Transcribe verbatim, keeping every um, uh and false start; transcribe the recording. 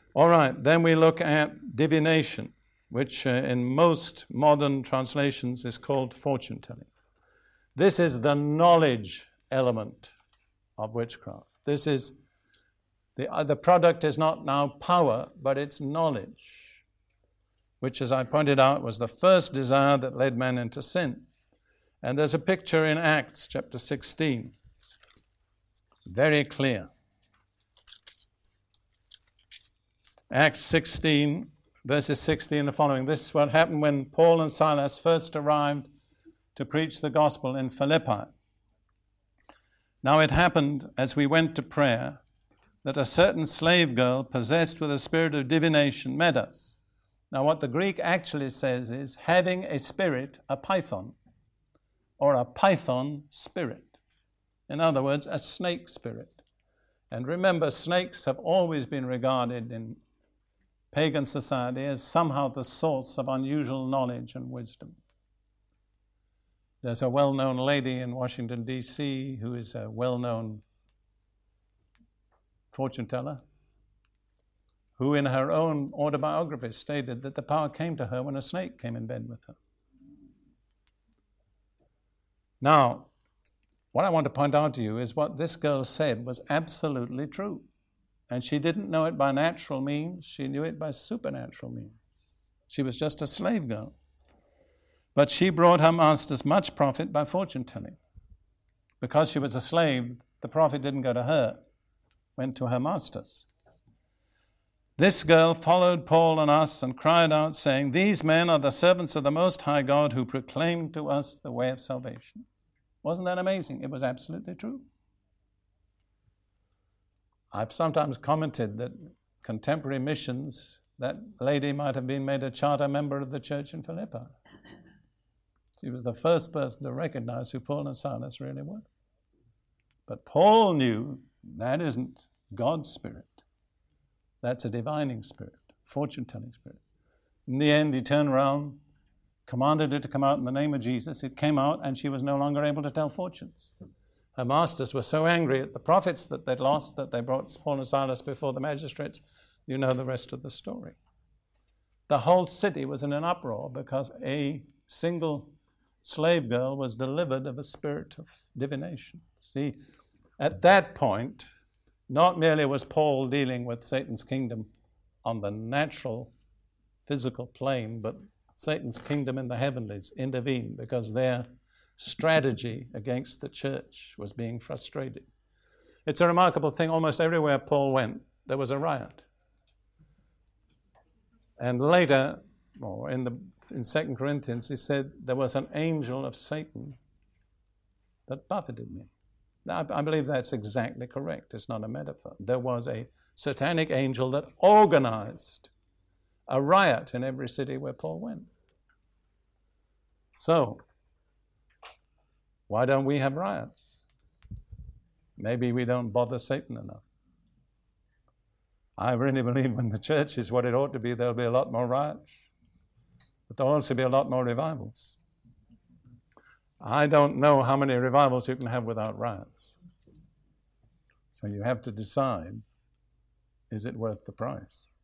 All right, then we look at divination, which uh, in most modern translations is called fortune telling. This is the knowledge element of witchcraft. This is, the, uh, the product is not now power, but it's knowledge, which, as I pointed out, was the first desire that led men into sin. And there's a picture in Acts chapter sixteen, very clear. Acts sixteen, verses sixteen and following. This is what happened when Paul and Silas first arrived to preach the gospel in Philippi. Now it happened, as we went to prayer, that a certain slave girl possessed with a spirit of divination met us. Now what the Greek actually says is having a spirit, a python, or a python spirit. In other words, a snake spirit. And remember, snakes have always been regarded in pagan society as somehow the source of unusual knowledge and wisdom. There's a well-known lady in Washington, D C who is a well-known fortune teller who in her own autobiography stated that the power came to her when a snake came in bed with her. Now, what I want to point out to you is what this girl said was absolutely true. And she didn't know it by natural means, she knew it by supernatural means. She was just a slave girl. But she brought her masters much profit by fortune telling. Because she was a slave, the profit didn't go to her, went to her masters. This girl followed Paul and us and cried out, saying, "These men are the servants of the Most High God who proclaim to us the way of salvation." Wasn't that amazing? It was absolutely true. I've sometimes commented that contemporary missions, that lady might have been made a charter member of the church in Philippi. She was the first person to recognize who Paul and Silas really were. But Paul knew that isn't God's spirit. That's a divining spirit, fortune-telling spirit. In the end, he turned around, commanded it to come out in the name of Jesus. It came out, and she was no longer able to tell fortunes. Her masters were so angry at the profits that they'd lost that they brought Paul and Silas before the magistrates. You know the rest of the story. The whole city was in an uproar because a single slave girl was delivered of a spirit of divination. See, at that point, not merely was Paul dealing with Satan's kingdom on the natural, physical plane, but Satan's kingdom in the heavenlies intervened because their strategy against the church was being frustrated. It's a remarkable thing. Almost everywhere Paul went, there was a riot. And later, or in the in Second Corinthians, he said, there was an angel of Satan that buffeted me. Now, I believe that's exactly correct. It's not a metaphor. There was a satanic angel that organized a riot in every city where Paul went. So, why don't we have riots? Maybe we don't bother Satan enough. I really believe when the church is what it ought to be, there'll be a lot more riots. But there'll also be a lot more revivals. I don't know how many revivals you can have without riots. So you have to decide, is it worth the price?